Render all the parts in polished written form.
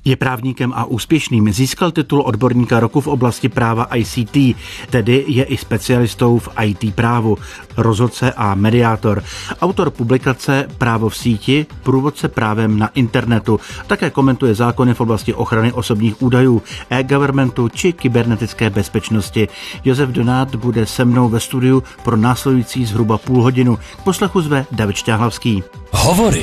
Je právníkem a úspěšným. Získal titul odborníka roku v oblasti práva ICT, tedy je i specialistou v IT právu, rozhodce a mediátor. Autor publikace Právo v síti, průvodce právem na internetu. Také komentuje zákony v oblasti ochrany osobních údajů, e-governmentu či kybernetické bezpečnosti. Josef Donát bude se mnou ve studiu pro následující zhruba půl hodinu. K poslechu zve David Šťáhlavský. Hovory.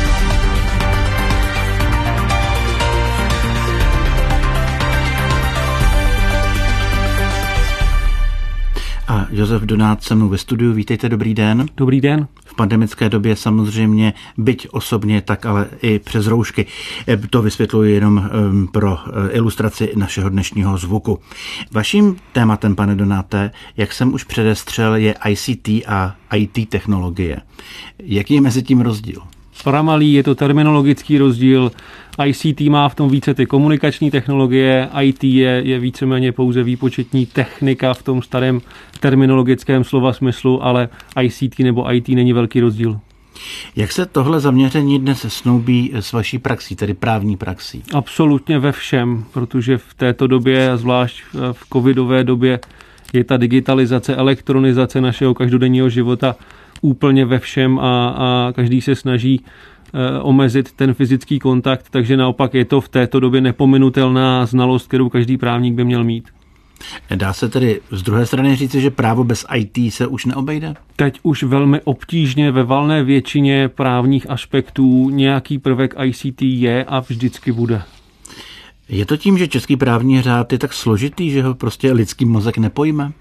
A Josef Donát se mnou ve studiu. Vítejte, dobrý den. Dobrý den. V pandemické době samozřejmě, byť osobně, tak ale i přes roušky. To vysvětluji jenom pro ilustraci našeho dnešního zvuku. Vaším tématem, pane Donáte, jak jsem už předestřel, je ICT a IT technologie. Jaký je mezi tím rozdíl? Pramalý, je to terminologický rozdíl. ICT má v tom více ty komunikační technologie, IT je víceméně pouze výpočetní technika v tom starém terminologickém slova smyslu, ale ICT nebo IT není velký rozdíl. Jak se tohle zaměření dnes snoubí s vaší praxí, tedy právní praxí? Absolutně ve všem, protože v této době, a zvlášť v covidové době, je ta digitalizace, elektronizace našeho každodenního života úplně ve všem a každý se snaží omezit ten fyzický kontakt, takže naopak je to v této době nepominutelná znalost, kterou každý právník by měl mít. Dá se tedy z druhé strany říci, že právo bez IT se už neobejde? Teď už velmi obtížně ve valné většině právních aspektů nějaký prvek ICT je a vždycky bude. Je to tím, že český právní řád je tak složitý, že ho prostě lidský mozek nepojme?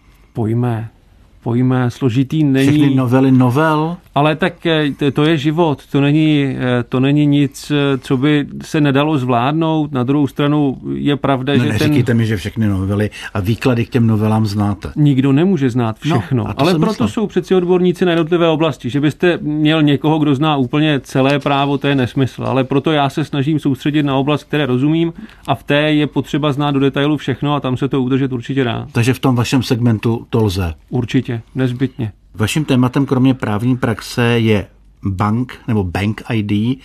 Pojme, složitý není. Všechny novely novel. Ale tak to je život, to není nic, co by se nedalo zvládnout. Na druhou stranu je pravda, že neříkejte mi, že všechny novely a výklady k těm novelám znáte. Nikdo nemůže znát všechno, ale proto jsou přeci odborníci na jednotlivé oblasti. Že byste měl někoho, kdo zná úplně celé právo, to je nesmysl. Ale proto já se snažím soustředit na oblast, které rozumím, a v té je potřeba znát do detailu všechno a tam se to udržet určitě dá. Takže v tom vašem segmentu to lze? Určitě, nezbytně. Vaším tématem kromě právní praxe je bank nebo bank ID.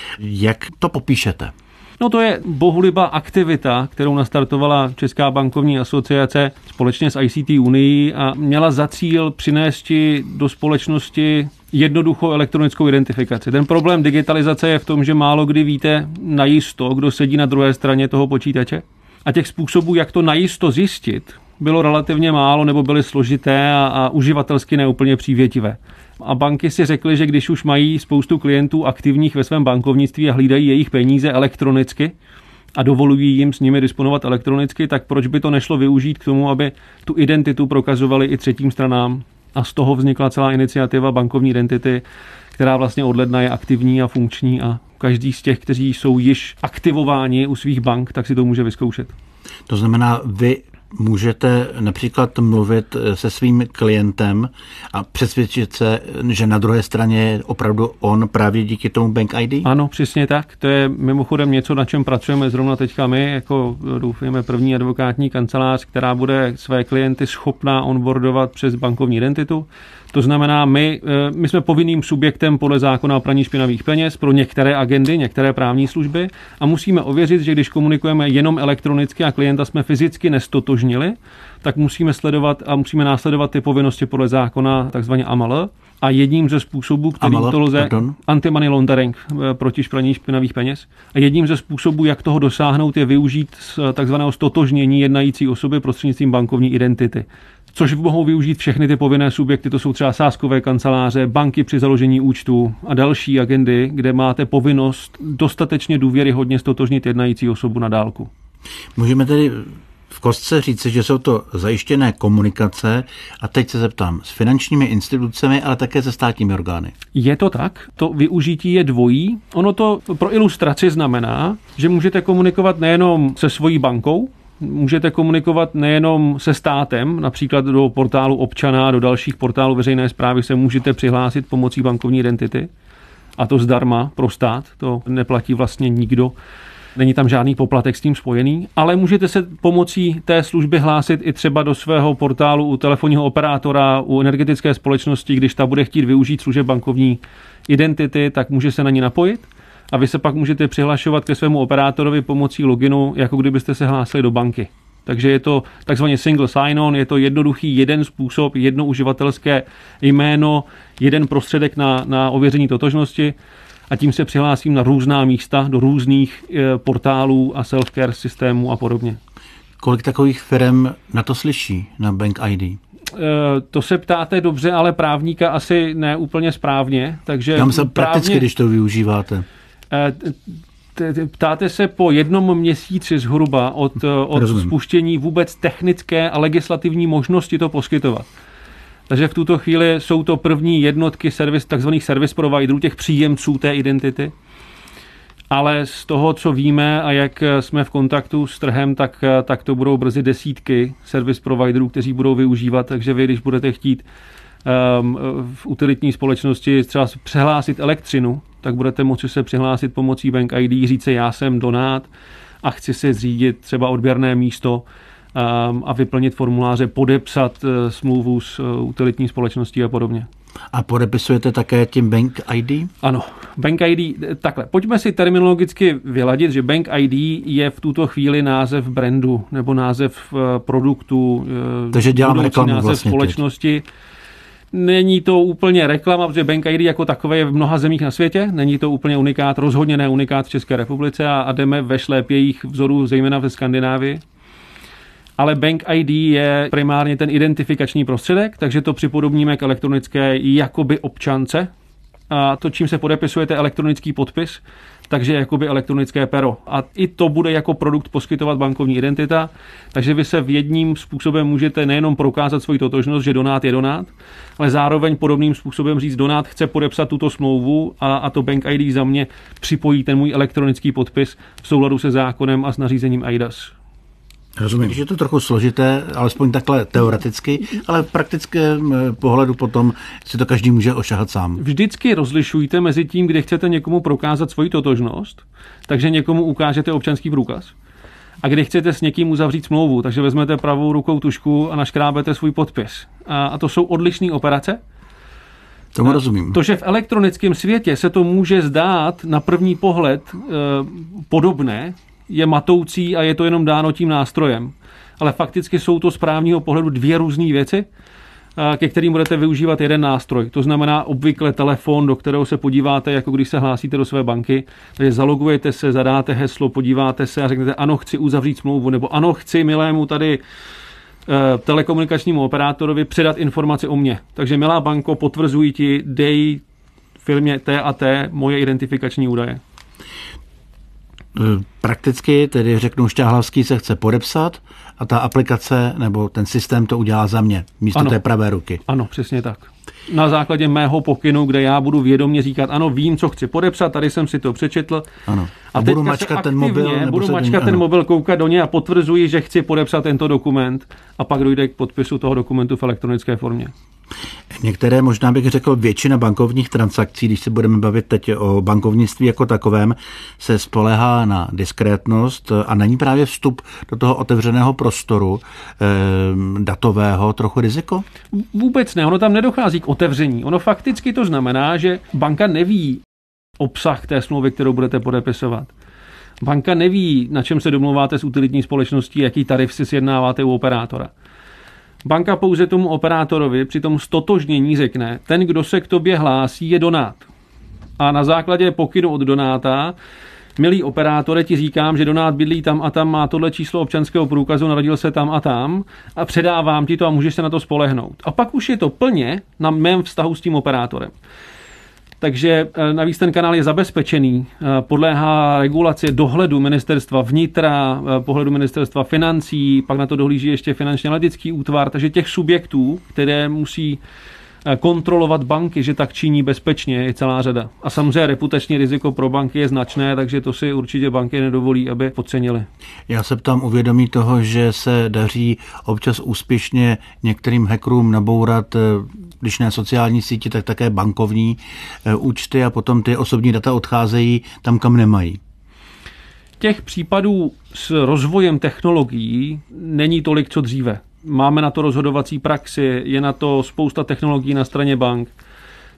Jak to popíšete? No to je bohulibá aktivita, kterou nastartovala Česká bankovní asociace společně s ICT Unii a měla za cíl přinést do společnosti jednoduchou elektronickou identifikaci. Ten problém digitalizace je v tom, že málo kdy víte najisto, kdo sedí na druhé straně toho počítače. A těch způsobů, jak to najisto zjistit, bylo relativně málo nebo byly složité a uživatelsky neúplně přívětivé. A banky si řekly, že když už mají spoustu klientů aktivních ve svém bankovnictví a hlídají jejich peníze elektronicky a dovolují jim s nimi disponovat elektronicky, tak proč by to nešlo využít k tomu, aby tu identitu prokazovali i třetím stranám. A z toho vznikla celá iniciativa bankovní identity, která vlastně od ledna je aktivní a funkční a každý z těch, kteří jsou již aktivováni u svých bank, tak si to může vyzkoušet. To znamená, vy můžete například mluvit se svým klientem a přesvědčit se, že na druhé straně je opravdu on právě díky tomu Bank ID? Ano, přesně tak. To je mimochodem něco, na čem pracujeme zrovna teďka my, jako doufujeme první advokátní kancelář, která bude své klienty schopná onboardovat přes bankovní identitu. To znamená, my jsme povinným subjektem podle zákona o praní špinavých peněz pro některé agendy, některé právní služby a musíme ověřit, že když komunikujeme jenom elektronicky a klienta jsme fyzicky nestotožnili, tak musíme sledovat a musíme následovat ty povinnosti podle zákona takzvaně AML. A jedním ze způsobů, kterým to lze, anti-money laundering, proti praní špinavých peněz, a jedním ze způsobů, jak toho dosáhnout, je využít takzvaného stotožnění jednající osoby prostřednictvím bankovní identity. Což mohou využít všechny ty povinné subjekty, to jsou třeba sázkové kanceláře, banky při založení účtu a další agendy, kde máte povinnost dostatečně důvěryhodně stotožnit jednající osobu na dálku. Můžeme tedy v kostce říci, že jsou to zajištěné komunikace a teď se zeptám, s finančními institucemi, ale také se státními orgány. Je to tak, to využití je dvojí. Ono to pro ilustraci znamená, že můžete komunikovat nejenom se svojí bankou, můžete komunikovat nejenom se státem, například do portálu občana, do dalších portálů veřejné správy se můžete přihlásit pomocí bankovní identity a to zdarma pro stát, to neplatí vlastně nikdo. Není tam žádný poplatek s tím spojený, ale můžete se pomocí té služby hlásit i třeba do svého portálu u telefonního operátora, u energetické společnosti, když ta bude chtít využít služeb bankovní identity, tak může se na ní napojit. a vy se pak můžete přihlašovat ke svému operátorovi pomocí loginu, jako kdybyste se hlásili do banky. Takže je to takzvaně single sign-on, je to jednoduchý jeden způsob, jedno uživatelské jméno, jeden prostředek na ověření totožnosti a tím se přihlásím na různá místa, do různých portálů a self-care systémů a podobně. Kolik takových firm na to slyší, na Bank ID? To se ptáte dobře, ale právníka asi ne úplně správně. Takže já myslím prakticky, když to využíváte. Ptáte se po 1 měsíci zhruba od spuštění vůbec technické a legislativní možnosti to poskytovat. Takže v tuto chvíli jsou to první jednotky takzvaných service providerů, těch příjemců té identity. Ale z toho, co víme a jak jsme v kontaktu s trhem, tak to budou brzy desítky service providerů, kteří budou využívat. Takže vy, když budete chtít v utilitní společnosti třeba přehlásit elektřinu, tak budete moci se přihlásit pomocí Bank ID, říct se, já jsem donát a chci si zřídit třeba odběrné místo a vyplnit formuláře, podepsat smlouvu s utilitní společností a podobně. A podepisujete také tím Bank ID? Ano, Bank ID, takhle, pojďme si terminologicky vyladit, že Bank ID je v tuto chvíli název brandu nebo název produktu, takže děláme reklamu název vlastně společnosti. Teď. Není to úplně reklama, protože Bank ID jako takové je v mnoha zemích na světě, není to úplně unikát, rozhodně ne unikát v České republice a jdeme ve šlépějích vzorů, zejména ve Skandinávii. Ale Bank ID je primárně ten identifikační prostředek, takže to připodobníme k elektronické jakoby občance. A to, čím se podepisujete, elektronický podpis, takže jakoby elektronické pero. A i to bude jako produkt poskytovat bankovní identita, takže vy se v jedním způsobem můžete nejenom prokázat svoji totožnost, že donát je donát, ale zároveň podobným způsobem říct, donát chce podepsat tuto smlouvu a to Bank ID za mě připojí ten můj elektronický podpis v souladu se zákonem a s nařízením eIDAS. Rozumím, že je to trochu složité, alespoň takhle teoreticky, ale v praktickém pohledu potom si to každý může ošahat sám. Vždycky rozlišujte mezi tím, kdy chcete někomu prokázat svoji totožnost, takže někomu ukážete občanský průkaz, a kdy chcete s někým uzavřít smlouvu, takže vezmete pravou rukou tužku a naškrábete svůj podpis. A to jsou odlišné operace. Tomu rozumím. To, že v elektronickém světě se to může zdát na první pohled podobné, je matoucí a je to jenom dáno tím nástrojem. Ale fakticky jsou to z právního pohledu dvě různé věci, ke kterým budete využívat jeden nástroj. To znamená obvykle telefon, do kterého se podíváte, jako když se hlásíte do své banky. Takže zalogujete se, zadáte heslo, podíváte se a řeknete, ano, chci uzavřít smlouvu, nebo ano, chci milému tady telekomunikačnímu operátorovi předat informaci o mně. Takže milá banko, potvrzuji ti, dej firmě T a T moje identifikační údaje. Prakticky, tedy řeknu, Šťáhlavský se chce podepsat a ta aplikace nebo ten systém to udělá za mě, místo té pravé ruky. Ano, přesně tak. Na základě mého pokynu, kde já budu vědomě říkat, ano, vím, co chci podepsat, tady jsem si to přečetl. Ano. A budu mačkat ten mobil. Budu mačkat ten mobil, koukat do něj a potvrzuji, že chci podepsat tento dokument a pak dojde k podpisu toho dokumentu v elektronické formě. Některé, možná bych řekl, většina bankovních transakcí, když se budeme bavit teď o bankovnictví jako takovém, se spoléhá na diskrétnost a není právě vstup do toho otevřeného prostoru datového trochu riziko? Vůbec ne, ono tam nedochází k otevření. Ono fakticky to znamená, že banka neví obsah té smlouvy, kterou budete podepisovat. Banka neví, na čem se domluváte s utilitní společností, jaký tarif si sjednáváte u operátora. Banka pouze tomu operátorovi při tom stotožnění řekne, ten, kdo se k tobě hlásí, je donát. A na základě pokynu od donáta, milý operátore, ti říkám, že donát bydlí tam a tam, má tohle číslo občanského průkazu, narodil se tam a předávám ti to a můžeš se na to spolehnout. A pak už je to plně na mém vztahu s tím operátorem. Takže navíc ten kanál je zabezpečený, podléhá regulaci dohledu ministerstva vnitra, pohledu ministerstva financí, pak na to dohlíží ještě finančně analytický útvar, takže těch subjektů, které musí kontrolovat banky, že tak činí bezpečně, je celá řada. A samozřejmě reputační riziko pro banky je značné, takže to si určitě banky nedovolí, aby podcenili. Já se ptám o vědomí toho, že se daří občas úspěšně některým hackerům nabourat, když ne sociální síti, tak také bankovní účty a potom ty osobní data odcházejí tam, kam nemají. Těch případů s rozvojem technologií není tolik, co dříve. Máme na to rozhodovací praxi, je na to spousta technologií na straně bank.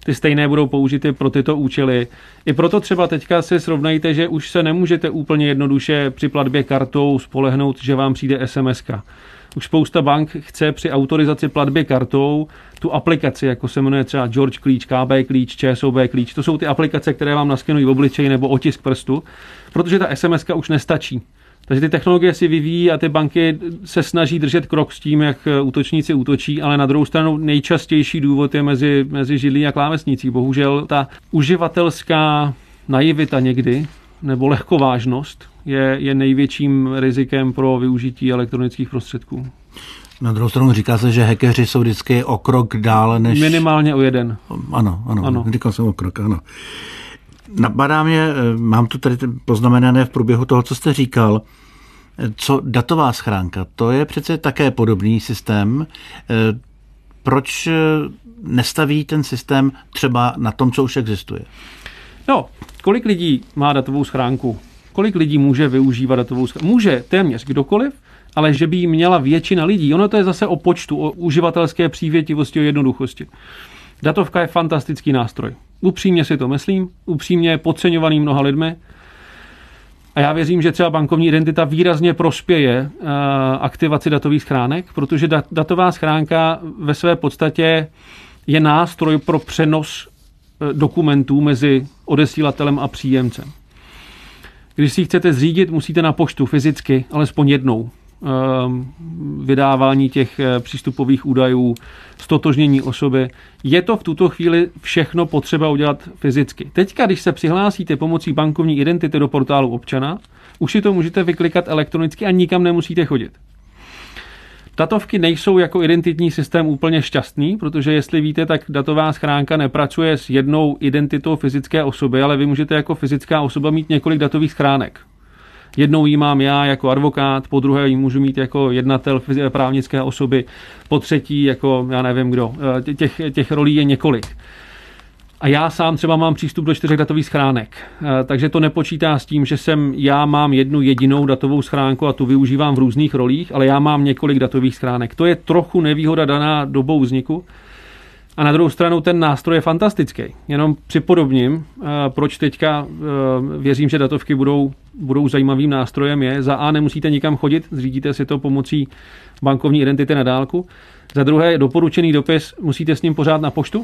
ty stejné budou použity pro tyto účely. I proto třeba teďka si srovnejte, že už se nemůžete úplně jednoduše při platbě kartou spolehnout, že vám přijde SMS-ka. Už spousta bank chce při autorizaci platby kartou tu aplikaci, jako se jmenuje třeba George klíč, KB klíč, ČSOB klíč. To jsou ty aplikace, které vám naskenují v obličeji nebo otisk prstu, protože ta SMS-ka už nestačí. Takže ty technologie si vyvíjí a ty banky se snaží držet krok s tím, jak útočníci útočí, ale na druhou stranu nejčastější důvod je mezi židlí a klávesnicí. Bohužel ta uživatelská naivita někdy, nebo lehkovážnost, je největším rizikem pro využití elektronických prostředků. Na druhou stranu říká se, že hackeři jsou vždycky o krok dále než... Minimálně o jeden. Ano. Říkal jsem o krok, ano. Napadá mě, mám tu tady poznamenané v průběhu toho, co jste říkal, co datová schránka, to je přece také podobný systém. Proč nestaví ten systém třeba na tom, co už existuje? No, kolik lidí má datovou schránku? Kolik lidí může využívat datovou schránku? Může téměř kdokoliv, ale že by jí měla většina lidí. Ono to je zase o počtu, o uživatelské přívětivosti, o jednoduchosti. Datovka je fantastický nástroj. Upřímně si to myslím, upřímně je podceňovaný mnoha lidmi. A já věřím, že třeba bankovní identita výrazně prospěje aktivaci datových schránek, protože datová schránka ve své podstatě je nástroj pro přenos dokumentů mezi odesílatelem a příjemcem. Když si ji chcete zřídit, musíte na poštu fyzicky, alespoň jednou. Vydávání těch přístupových údajů, ztotožnění osoby. Je to v tuto chvíli všechno potřeba udělat fyzicky. Teďka, když se přihlásíte pomocí bankovní identity do portálu občana, už si to můžete vyklikat elektronicky a nikam nemusíte chodit. Datovky nejsou jako identitní systém úplně šťastný, protože jestli víte, tak datová schránka nepracuje s jednou identitou fyzické osoby, ale vy můžete jako fyzická osoba mít několik datových schránek. Jednou ji mám já jako advokát, po druhé ji můžu mít jako jednatel právnické osoby, po třetí jako já nevím kdo. Těch rolí je několik. A já sám třeba mám přístup do 4 datových schránek. Takže to nepočítá s tím, že já mám jednu jedinou datovou schránku a tu využívám v různých rolích, ale já mám několik datových schránek. To je trochu nevýhoda daná dobou vzniku. A na druhou stranu ten nástroj je fantastický. Jenom připodobním, proč teďka věřím, že datovky budou zajímavým nástrojem je. Za A nemusíte nikam chodit, zřídíte si to pomocí bankovní identity na dálku. Za druhé doporučený dopis, musíte s ním pořád na poštu.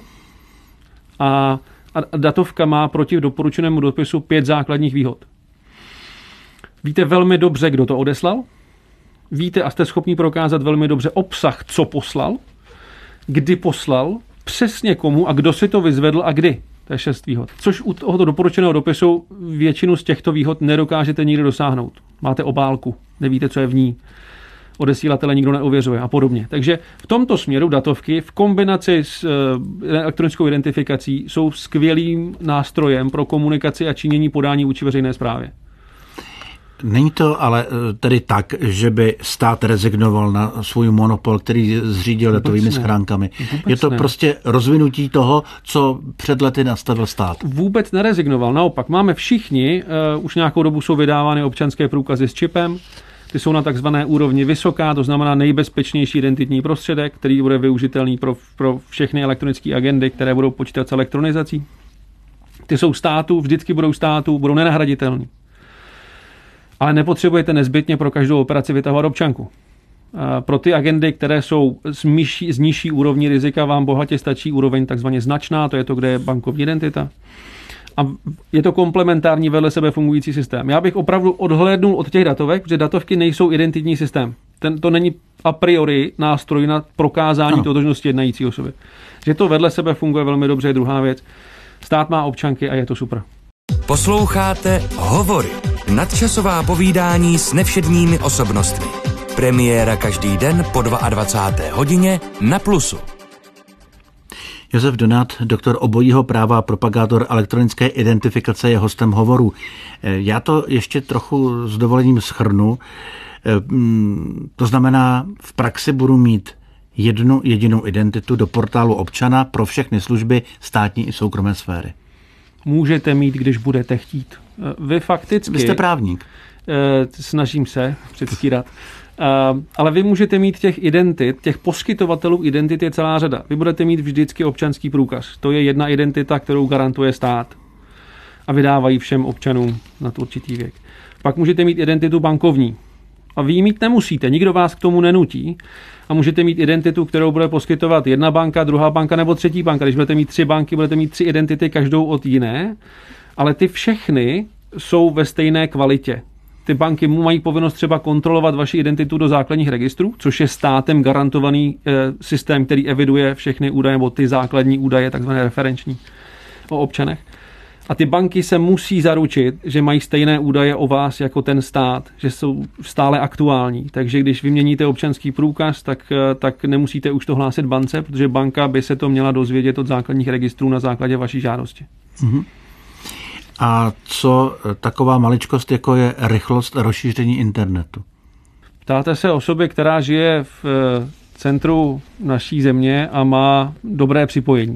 A datovka má proti doporučenému dopisu 5 základních výhod. Víte velmi dobře, kdo to odeslal. Víte a jste schopni prokázat velmi dobře obsah, co poslal, kdy poslal, přesně komu a kdo si to vyzvedl a kdy. To je 6 výhod. Což u tohoto doporučeného dopisu většinu z těchto výhod nedokážete nikdy dosáhnout. Máte obálku, nevíte, co je v ní. Odesílatele nikdo neověřuje a podobně. Takže v tomto směru datovky v kombinaci s elektronickou identifikací jsou skvělým nástrojem pro komunikaci a činění podání vůči veřejné správě. Není to ale tedy tak, že by stát rezignoval na svůj monopol, který zřídil datovými schránkami. Je to prostě rozvinutí toho, co před lety nastavil stát. Vůbec nerezignoval. Naopak, máme všichni, už nějakou dobu jsou vydávány občanské průkazy s čipem. Ty jsou na takzvané úrovni vysoká, to znamená nejbezpečnější identitní prostředek, který bude využitelný pro všechny elektronické agendy, které budou počítat s elektronizací. Ty jsou vždycky budou nenahraditelný. Ale nepotřebujete nezbytně pro každou operaci vytahovat občanku. Pro ty agendy, které jsou z nižší úrovní rizika, vám bohatě stačí úroveň takzvaně značná, to je to, kde je bankovní identita. A je to komplementární vedle sebe fungující systém. Já bych opravdu odhlédnul od těch datovek, protože datovky nejsou identitní systém. To není a priori nástroj na prokázání totožnosti jednající osoby. Že to vedle sebe funguje velmi dobře je druhá věc. Stát má občanky a je to super. Posloucháte Hovory. Nadčasová povídání s nevšedními osobnostmi. Premiéra každý den po 22. hodině na Plusu. Josef Donát, doktor obojího práva a propagátor elektronické identifikace, je hostem Hovorů. Já to ještě trochu s dovolením shrnu. To znamená, v praxi budu mít jednu jedinou identitu do portálu občana pro všechny služby státní i soukromé sféry. Můžete mít, když budete chtít. Vy fakticky... Vy jste právník. Snažím se předstírat. Ale vy můžete mít těch identit, těch poskytovatelů identit je celá řada. Vy budete mít vždycky občanský průkaz. To je jedna identita, kterou garantuje stát a vydávají všem občanům nad určitý věk. Pak můžete mít identitu bankovní. A vy ji mít nemusíte, nikdo vás k tomu nenutí. A můžete mít identitu, kterou bude poskytovat jedna banka, druhá banka nebo třetí banka. Když budete mít 3 banky, budete mít 3 identity, každou od jiné. Ale ty všechny jsou ve stejné kvalitě. Ty banky mají povinnost třeba kontrolovat vaši identitu do základních registrů, což je státem garantovaný systém, který eviduje všechny údaje, nebo ty základní údaje, takzvané referenční, o občanech. A ty banky se musí zaručit, že mají stejné údaje o vás jako ten stát, že jsou stále aktuální. Takže když vyměníte občanský průkaz, tak nemusíte už to hlásit bance, protože banka by se to měla dozvědět od základních registrů na základě vaší žádosti. Mm-hmm. A co taková maličkost, jako je rychlost rozšíření internetu? Ptáte se osoby, která žije v centru naší země a má dobré připojení.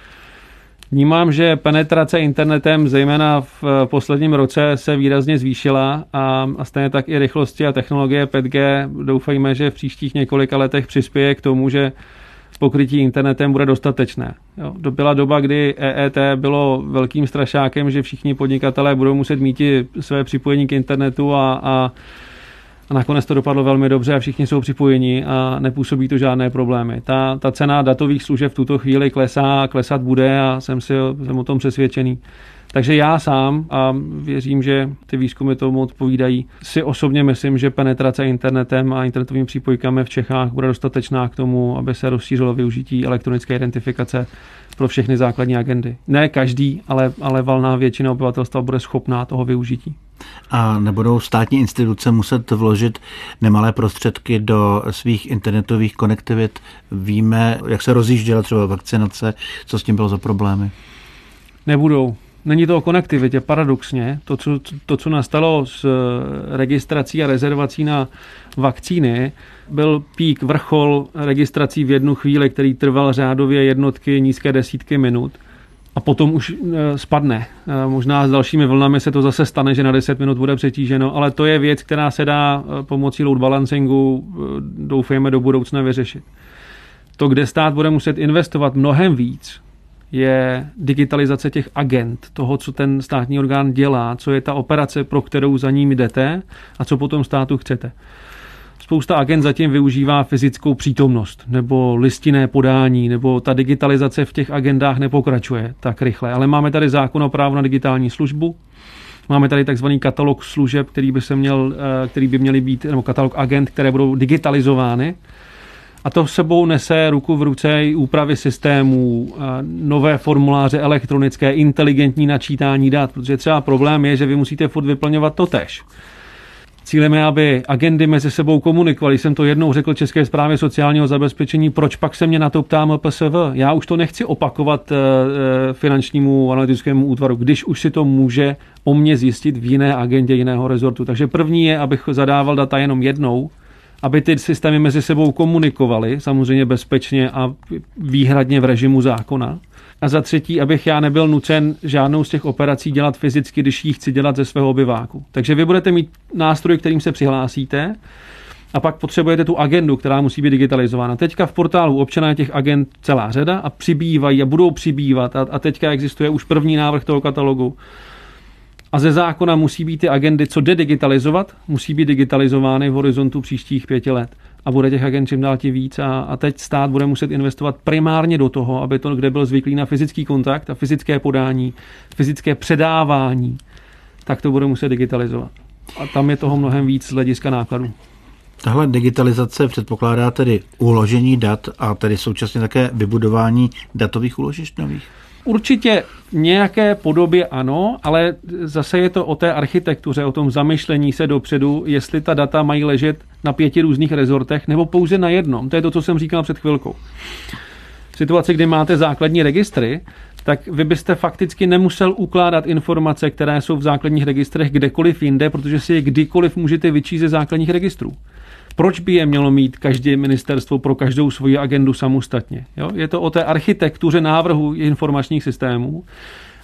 Vnímám, že penetrace internetem zejména v posledním roce se výrazně zvýšila a stejně tak i rychlosti a technologie 5G. Doufejme, že v příštích několika letech přispěje k tomu, že pokrytí internetem bude dostatečné. Byla doba, kdy EET bylo velkým strašákem, že všichni podnikatelé budou muset mít své připojení k internetu a nakonec to dopadlo velmi dobře a všichni jsou připojeni a nepůsobí to žádné problémy. Ta cena datových služeb v tuto chvíli klesá a klesat bude a jsem o tom přesvědčený. Takže já sám, a věřím, že ty výzkumy tomu odpovídají, si osobně myslím, že penetrace internetem a internetovými přípojkami v Čechách bude dostatečná k tomu, aby se rozšířilo využití elektronické identifikace pro všechny základní agendy. Ne každý, ale valná většina obyvatelstva bude schopná toho využití. A nebudou státní instituce muset vložit nemalé prostředky do svých internetových konektivit? Víme, jak se rozjížděla třeba vakcinace, co s tím bylo za problémy? Nebudou. Není to o konektivitě, paradoxně. To, co nastalo s registrací a rezervací na vakcíny, byl pík, vrchol registrací v jednu chvíli, který trval řádově jednotky, nízké desítky minut. A potom už spadne. Možná s dalšími vlnami se to zase stane, že na 10 minut bude přetíženo, ale to je věc, která se dá pomocí load balancingu, doufejme, do budoucna vyřešit. To, kde stát bude muset investovat mnohem víc, je digitalizace těch agend, toho, co ten státní orgán dělá, co je ta operace, pro kterou za ním jdete a co potom státu chcete. Spousta agent zatím využívá fyzickou přítomnost nebo listinné podání, nebo ta digitalizace v těch agendách nepokračuje tak rychle. Ale máme tady zákon o právu na digitální službu, máme tady takzvaný katalog služeb, který by měly být, nebo katalog agent, které budou digitalizovány. A to sebou nese ruku v ruce i úpravy systémů, nové formuláře elektronické, inteligentní načítání dat, protože třeba problém je, že vy musíte furt vyplňovat totéž. Cílem je, aby agendy mezi sebou komunikovaly. Jsem to jednou řekl České správě sociálního zabezpečení, proč pak se mě na to ptá MPSV. Já už to nechci opakovat finančnímu analytickému útvaru, když už si to může o mě zjistit v jiné agendě jiného rezortu. Takže první je, abych zadával data jenom jednou, aby ty systémy mezi sebou komunikovaly, samozřejmě bezpečně a výhradně v režimu zákona. A za třetí, abych já nebyl nucen žádnou z těch operací dělat fyzicky, když ji chci dělat ze svého obyváku. Takže vy budete mít nástroj, kterým se přihlásíte, a pak potřebujete tu agendu, která musí být digitalizována. Teďka v portálu občana je těch agend celá řada a přibývají a budou přibývat. A teďka existuje už první návrh toho katalogu. A ze zákona musí být ty agendy, co jde digitalizovat, musí být digitalizovány v horizontu příštích 5 let. A bude těch agend čím dál tím víc. A teď stát bude muset investovat primárně do toho, aby to, kde byl zvyklý na fyzický kontakt a fyzické podání, fyzické předávání, tak to bude muset digitalizovat. A tam je toho mnohem víc z hlediska nákladů. Tahle digitalizace předpokládá tedy uložení dat a tedy současně také vybudování datových úložišť nových? Určitě v nějaké podobě ano, ale zase je to o té architektuře, o tom zamyšlení se dopředu, jestli ta data mají ležet na 5 různých rezortech nebo pouze na jednom. To je to, co jsem říkal před chvilkou. V situaci, kdy máte základní registry, tak vy byste fakticky nemusel ukládat informace, které jsou v základních registrech kdekoliv jinde, protože si je kdykoliv můžete vyčíst ze základních registrů. Proč by je mělo mít každé ministerstvo pro každou svoji agendu samostatně? Jo? Je to o té architektuře návrhu informačních systémů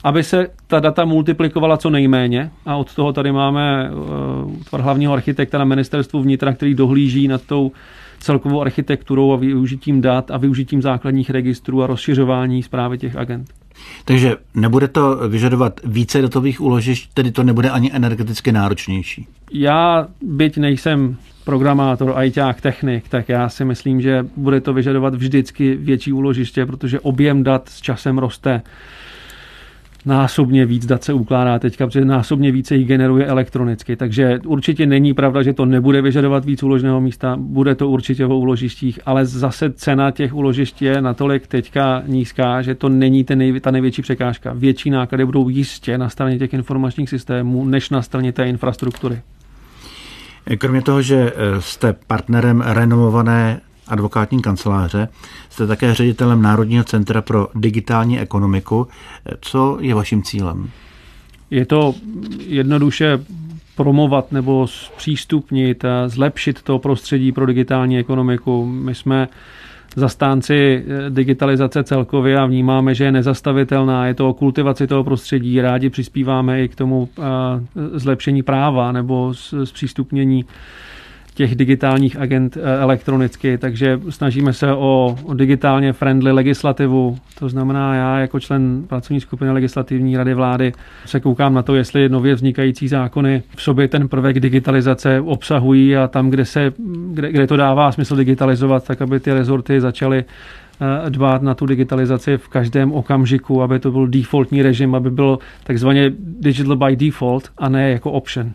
aby se ta data multiplikovala co nejméně a od toho tady máme útvar hlavního architekta na ministerstvu vnitra, který dohlíží nad tou celkovou architekturou a využitím dat a využitím základních registrů a rozšiřování správy těch agend. Takže nebude to vyžadovat více datových úložišť, tedy to nebude ani energeticky náročnější? Já, byť nejsem programátor, ajťák, technik, tak já si myslím, že bude to vyžadovat vždycky větší úložiště, protože objem dat s časem roste. Násobně víc dat se ukládá teďka, protože násobně více jich generuje elektronicky. Takže určitě není pravda, že to nebude vyžadovat víc úložného místa, bude to určitě o úložištích, ale zase cena těch úložišť je natolik teďka nízká, že to není ta největší překážka. Větší náklady budou jistě na straně těch informačních systémů, než na straně té infrastruktury. Kromě toho, že jste partnerem renomované advokátní kanceláře, jste také ředitelem Národního centra pro digitální ekonomiku. Co je vaším cílem? Je to jednoduše promovat nebo zpřístupnit a zlepšit to prostředí pro digitální ekonomiku. My jsme zastánci digitalizace celkově a vnímáme, že je nezastavitelná. Je to o kultivaci toho prostředí. Rádi přispíváme i k tomu zlepšení práva nebo zpřístupnění těch digitálních agend elektronicky, takže snažíme se o digitálně friendly legislativu. To znamená, já jako člen pracovní skupiny legislativní rady vlády se koukám na to, jestli nově vznikající zákony v sobě ten prvek digitalizace obsahují a tam, kde to dává smysl digitalizovat, tak aby ty rezorty začaly dbát na tu digitalizaci v každém okamžiku, aby to byl defaultní režim, aby byl takzvaně digital by default a ne jako option.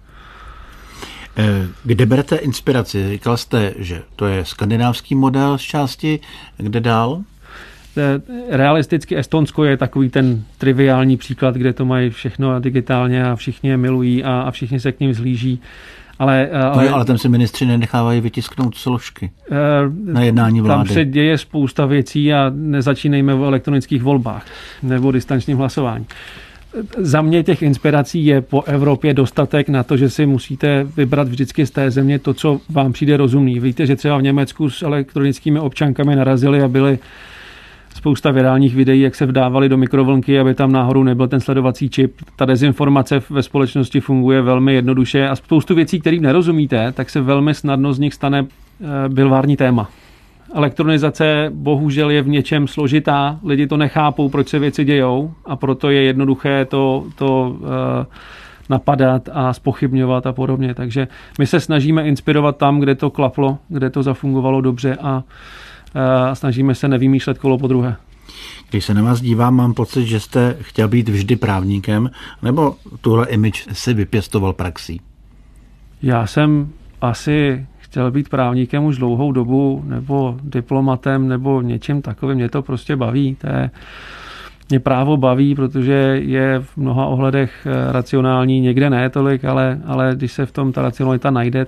Kde berete inspiraci? Říkal jste, že to je skandinávský model z části. Kde dál? Realisticky Estonsko je takový ten triviální příklad, kde to mají všechno digitálně a všichni je milují a všichni se k ním zhlíží. Ale tam se ministři nenechávají vytisknout složky na jednání vlády. Tam se děje spousta věcí a nezačínejme o elektronických volbách nebo distančním hlasování. Za mě těch inspirací je po Evropě dostatek na to, že si musíte vybrat vždycky z té země to, co vám přijde rozumný. Víte, že třeba v Německu s elektronickými občankami narazili a byly spousta virálních videí, jak se vdávali do mikrovlnky, aby tam náhodou nebyl ten sledovací čip. Ta dezinformace ve společnosti funguje velmi jednoduše a spoustu věcí, kterým nerozumíte, tak se velmi snadno z nich stane bilvární téma. Elektronizace bohužel je v něčem složitá, lidi to nechápou, proč se věci dějou a proto je jednoduché to napadat a zpochybňovat a podobně. Takže my se snažíme inspirovat tam, kde to klaplo, kde to zafungovalo dobře a snažíme se nevymýšlet kolo po druhé. Když se na vás dívám, mám pocit, že jste chtěl být vždy právníkem, nebo tuhle image si vypěstoval praxí? Já jsem asi chtěl být právníkem už dlouhou dobu, nebo diplomatem, nebo něčím takovým. Mě to prostě baví. Mě právo baví, protože je v mnoha ohledech racionální, někde ne tolik, ale když se v tom ta racionalita najde,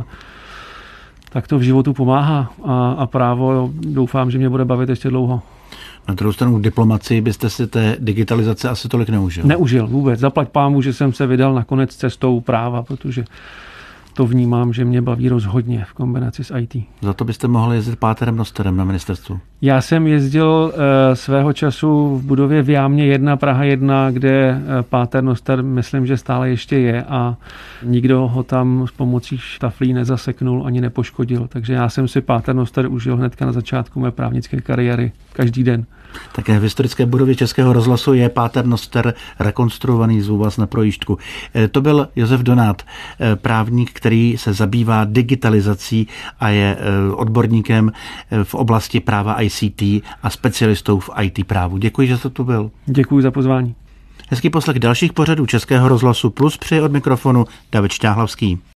tak to v životu pomáhá a právo doufám, že mě bude bavit ještě dlouho. Na druhou stranu diplomacii byste si té digitalizace asi tolik neužil. Neužil vůbec. Zaplať pámu, že jsem se vydal nakonec cestou práva, protože to vnímám, že mě baví rozhodně v kombinaci s IT. Za to byste mohli jezdit Páterem Nosterem na ministerstvu? Já jsem jezdil svého času v budově v Jámě 1, Praha 1, kde Páter Noster, myslím, že stále ještě je a nikdo ho tam s pomocí štaflí nezaseknul ani nepoškodil. Takže já jsem si Páter Noster užil hnedka na začátku mé právnické kariéry každý den. Také v historické budově Českého rozhlasu je Páter Noster rekonstruovaný, zvu vás na projížďku. To byl Josef Donát, právník, který se zabývá digitalizací a je odborníkem v oblasti práva ICT a specialistou v IT právu. Děkuji, že jste tu byl. Děkuji za pozvání. Hezký poslech dalších pořadů Českého rozhlasu Plus přeje od mikrofonu David Šťáhlavský.